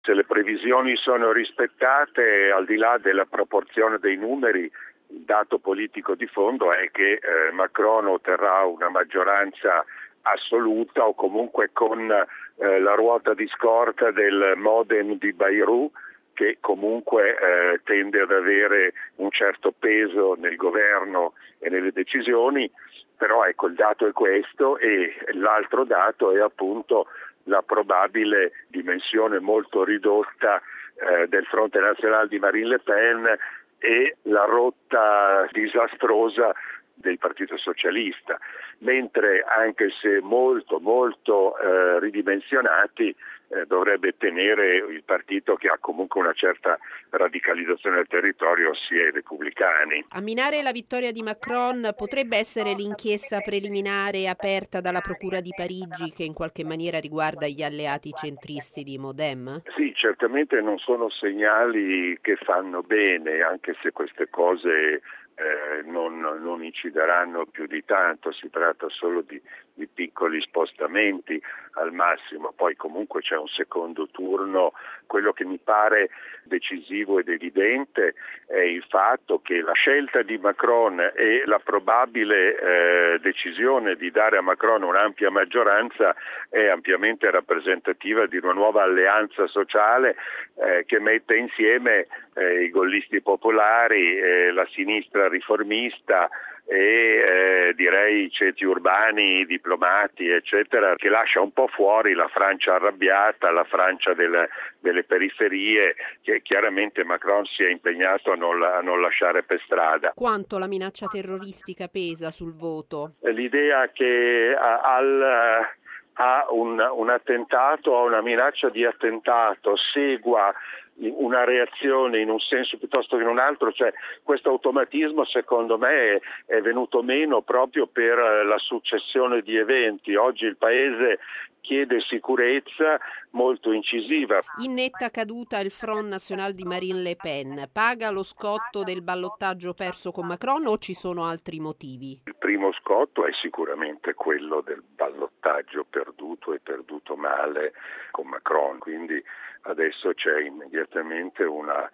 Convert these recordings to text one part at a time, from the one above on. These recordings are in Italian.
se le previsioni sono rispettate, al di là della proporzione dei numeri, il dato politico di fondo è che Macron otterrà una maggioranza assoluta o comunque con la ruota di scorta del Modem di Bayrou, che comunque tende ad avere un certo peso nel governo e nelle decisioni. Però ecco, il dato è questo, e l'altro dato è appunto la probabile dimensione molto ridotta del Fronte Nazionale di Marine Le Pen e la rotta disastrosa del Partito Socialista, mentre anche se molto ridimensionati, dovrebbe tenere il partito che ha comunque una certa radicalizzazione del territorio, ossia i repubblicani. A minare la vittoria di Macron potrebbe essere l'inchiesta preliminare aperta dalla Procura di Parigi, che in qualche maniera riguarda gli alleati centristi di Modem? Sì, certamente non sono segnali che fanno bene, anche se queste cose non incideranno più di tanto, si tratta solo di piccoli spostamenti al massimo. Poi comunque c'è un secondo turno. Quello che mi pare decisivo ed evidente è il fatto che la scelta di Macron e la probabile decisione di dare a Macron un'ampia maggioranza è ampiamente rappresentativa di una nuova alleanza sociale che mette insieme i gollisti popolari, la sinistra riformista e direi i ceti urbani, i diplomati, eccetera, che lascia un po' fuori la Francia arrabbiata, la Francia delle periferie, che chiaramente Macron si è impegnato a non lasciare per strada. Quanto la minaccia terroristica pesa sul voto? L'idea che a un attentato, a una minaccia di attentato segua una reazione in un senso piuttosto che in un altro, cioè questo automatismo secondo me è venuto meno proprio per la successione di eventi. Oggi il Paese chiede sicurezza molto incisiva. In netta caduta il Front National di Marine Le Pen. Paga lo scotto del ballottaggio perso con Macron o ci sono altri motivi? Il primo scotto è sicuramente quello del ballottaggio perduto e perduto male con Macron, quindi adesso c'è immediatamente una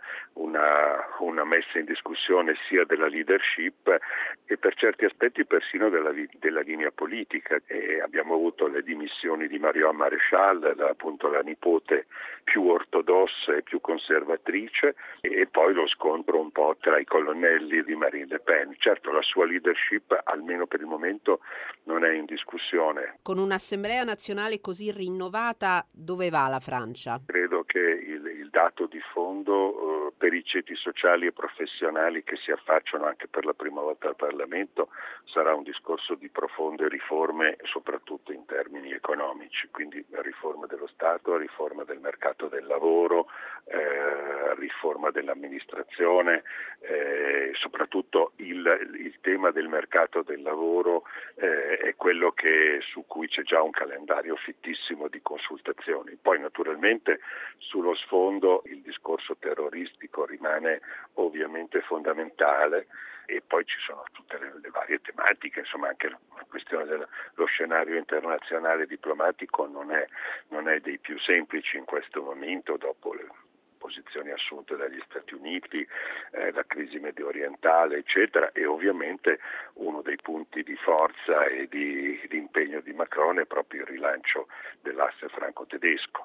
messa in discussione sia della leadership e per certi aspetti persino della linea politica. E abbiamo avuto le dimissioni di Marion Maréchal, appunto la nipote più ortodossa e più conservatrice, e poi lo scontro un po' tra i colonnelli di Marine Le Pen. Certo, la sua leadership, almeno per il momento, non è in discussione. Con un'assemblea nazionale così rinnovata, dove va la Francia? Credo che il dato di fondo per i ceti sociali e professionali che si affacciano anche per la prima volta al Parlamento sarà un discorso di profonde riforme, soprattutto in termini economici, quindi riforma dello Stato, riforma del mercato del lavoro, riforma dell'amministrazione, soprattutto il tema del mercato del lavoro è quello su cui c'è già un calendario fittissimo di consultazioni. Poi naturalmente sullo sfondo il discorso terroristico rimane ovviamente fondamentale, e poi ci sono tutte le varie tematiche, insomma anche la questione dello scenario internazionale diplomatico non è dei più semplici in questo momento, dopo le posizioni assunte dagli Stati Uniti, la crisi medio orientale, eccetera, e ovviamente uno dei punti di forza e di impegno di Macron è proprio il rilancio dell'asse franco-tedesco.